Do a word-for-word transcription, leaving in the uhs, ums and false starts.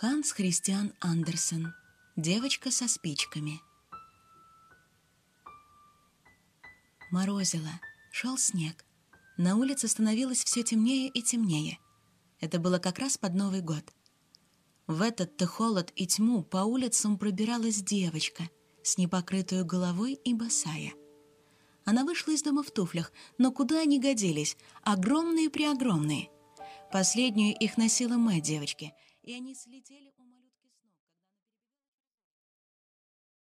Ханс Христиан Андерсен. Девочка со спичками. Морозило, шел снег. На улице становилось все темнее и темнее. Это было как раз под Новый год. В этот-то холод и тьму по улицам пробиралась девочка с непокрытую головой и босая. Она вышла из дома в туфлях, но куда они годились? Огромные-преогромные. Последнюю их носила мать девочки, и они слетели у